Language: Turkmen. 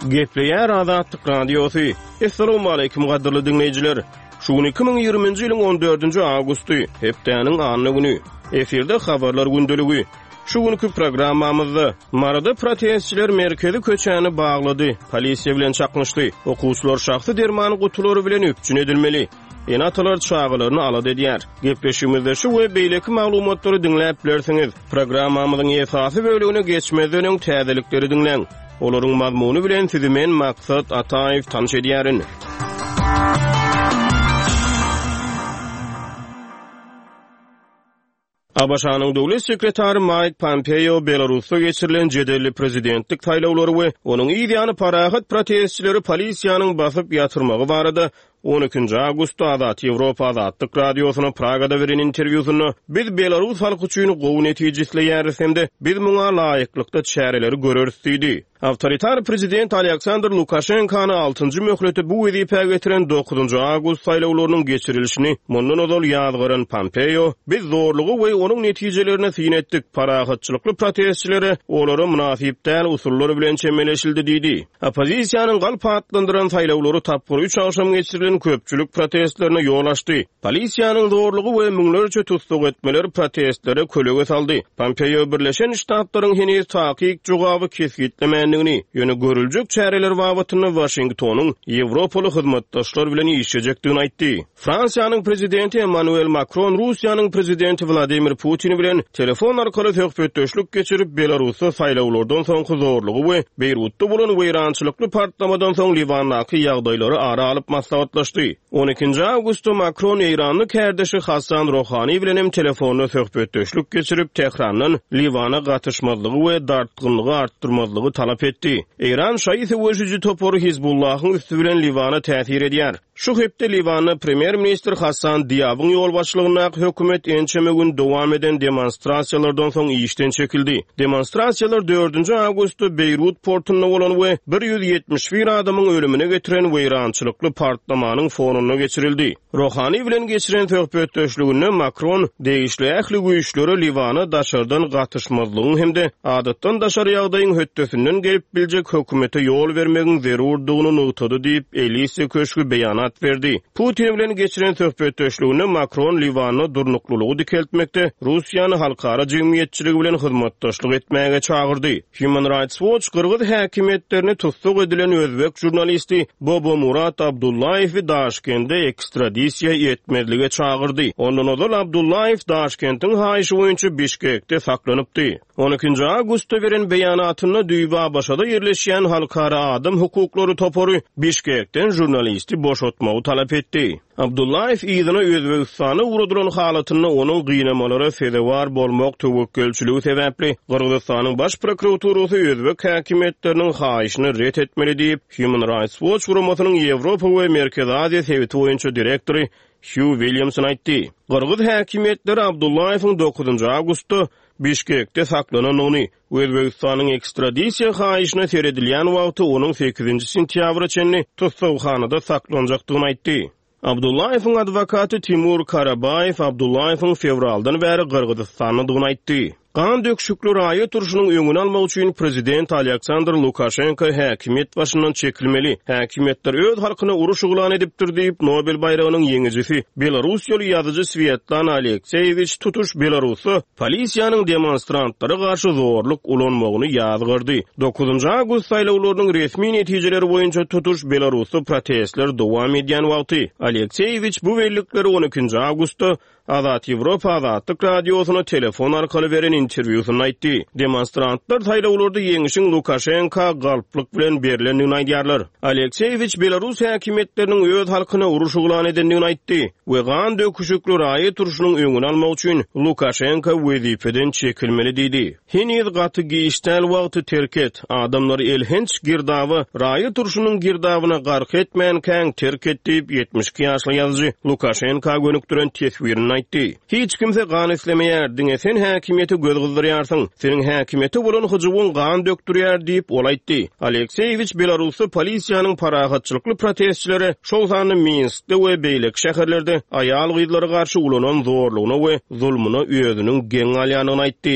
Gepleyer Azatlyk Radiosu. Assalamu alaykum gaderly dinleyijiler. Şugun 2020-nji ýylyň 14-nji awgusty, hepdeniň anly güni. Eferde habarlar gündöligi. Şugunky programmamyzda marada protestçiler merkezi köçäni baglady. Polisiýa bilen çakmışdy. Okuwçylar şahsy dermany gutulary bilen öpçün edilmeli. Enatalar çağılarını alad edýär. Gepleşigimizde şu we beýleki maglumatlary dinläp bilersiňiz. Programmamyzyň esasy bölügine geçmeden öň täzelikleri dinleň. Olaryň mazmuny bilen sizi men Maksat Ataýew tanış edýärin. Abaşanyň döwlet sekretary Mike Pompeo Belarusda geçirilen jedelli prezidentlik taýlawlary we onuň ýa-da parahat protestçileri polisiýanyň basyp ýatyrmagy barada 12 Agustda Azat Ýewropa Azatlyk Radiosyna Pragada beren interwýusyny biz Belarus halky üçin gowy netijesleýäris hemde biz muňa laýyklykda çäreleri görürs diýdi. Awtoritar prezident Aleksandr Lukashenkany 6-njy möhleti bu wezipä getiren 9 Agust saýlawlarynyň geçirilişini mundan ozal ýazgyran Pompeo biz zorlugy we onuň netijelerine syn etdik. Parahatçylykly protestçilere olary münasip däl usullary bilen çemeleşildi diýdi. Opozisiýanyň galp atlandyran saýlawlary tapgyr 3 akşam geçirilen köpçülük protestlerine ýol açdy. Polisiýanyň zorlugy we müňlerce tutsak etmeleri protestlere kölege saldy. Pompeo Birleşen Ştatlaryň henüz takyk jogaby kesgitlemäni ýöne görüljek çäreler babatyny Washingtonyň Ýewropaly hyzmatdaşlar bilen işlejekdigini aýtdy. Fransiýanyň prezidenti Emmanuel Macron Russiýanyň prezidenti Vladimir Putin bilen telefon arkaly söhbetdeşlik geçirip Belarusda saýlawlardan soňky zorlugy we Beýrutda bolan weýrançylykly partlamadan soň Liwandaky ýagdaýlary ara alyp maslahatlaşdy. 12 Agustda Macron Eýranyň kärdeşi Hasan Rohany bilen hem telefonda söhbetdeşlik geçirip Tehrandan Liwana gatnaşmazlygy we dartgynlygy artdyrmazlygy talap etdi. Eýran şaýsy wejiji topory Hizbullahyň üstü bilen Liwana täsir edýär. Şu hepde Liwanyň premier ministr Hasan Diýabyň ýol başlygyna hökümet ençeme gün dowam eden demonstrasiýalardan soň işden çekildi. Demonstrasiýalar 4 Agustda Beýrut portunda bolan we 171 adamyň ölümine getiren weýrançylykly partlamanyň fonuny geçirildi. Rohany bilen geçiren söhbetdeşliginde Macron değişli ähli güýçleri Liwany daşardan gatnaşmazlygyň hemde adatdan daşary ýagdaýyň höttesinden gelip biljek hökümete ýol bermegiň zerurdygyny nutady diýip Elise köşkü beýanat berdi. Putin bilen geçiren söhbetdeşliginde Macron Liwanyň durnuklulygy dikeltmekde Russiýany halkara jemgyýetçiligi bilen hyzmatdaşlyk etmäge çağırdy. Human Rights Watch Kırgız häkimetlerini tutsak edilen özbek jurnalisti Bobo Murat Abdullayewi Daşkentde ekstradisiýa etmezlige çağırdy. Ondan ozal Abdullayew Daşkentiň haýyşy boýunça Bişkekde saklanypdy. 12 Agustda beren beýanatyna Düýba başada ýerleşýän halkara adam hukuklary topory Bişkekden jurnalisti boşatmagy talap etdi. Abdullayew ýygyna Özbegistany urudulan halatyny onuň gynamalara sebäp bolmak töwekkülçiligi sebäpli Kyrgyzstanyň baş prokuraturasy özbek häkimetleriniň haýyşyny ret etmeli diýip Human Rights Watch guramasynyň Ýewropa we Merkezi Aziýa sebäti boýunça direktory Hugh Williamson aýtdy. Kyrgyz häkimetleri Abdullayewiň 9 Agustda Bişkekde saklananyny Özbegistanyň ekstradisiýa haýyşyna seredilýän wagty onuň 8 sentýabra çenli tutsakhanada saklanjakdygyny aýtdy. Abdullayewiň adwokaty Timur Karabayev Abdullayewiň fevraldan bäri Kyrgyzstanyň aýtdy. Kan döküşükli raýat turşunyň öňüni almak üçin prezident Aleksandr Lukashenko häkimet başyndan çekilmeli. Häkimetler öz halkyna uruş uglan edipdir diýip Nobel bayragynyň ýeňijisi Belarus ýoly ýazyjy Svetlana Alekseyevich tutuş Belarusy polisiýanyň demonstrantlary garşy zorluk ulanmagyny ýazgyrdy. 9 Agust saýlawlarynyň resmi netijeleri boýunça tutuş Belarusy protestler dowam edýän wagty Alekseyevich bu bellikleri 12 Agustda Azat Ýewropa Azatlyk Radiosyna telefon arkaly beren interwýusyny aýtdy. Demonstrantlar saýlawlarda ýeňişiň Lukashenko galplyk bilen berilendigini aýdýarlar. Alekseyevich Belarus häkimetleriniň öz halkyna uruş uglan edendigini aýtdy we gan döküşükli raýat turşunyň öňüni almak üçin Lukashenko wezipeden çekilmeli diýdi. Henüz gaty giýişdäl wagty terk et. Adamlar elhenç girdawy raýat turşunyň girdawyna gark etmän käň terk et diýip 72 ýaşly ýazyjy Lukashenko gönükdiren tesbirini aýtdy. Hiç kimse gan islemeýär, diňe sen häkimeti göz gyzdyrýarsyň. Seniň häkimeti bolan hyjybyň gan dökdürýär diýip ol aýtdy. Alekseyevich Belarusy polisiýanyň parahatçylykly protestçilere şol sany Minskde we beýlek şäherlerde aýal gyzlary garşy ulanan zorlugyna we zulmuna özüniň geň alýanyny aýtdy.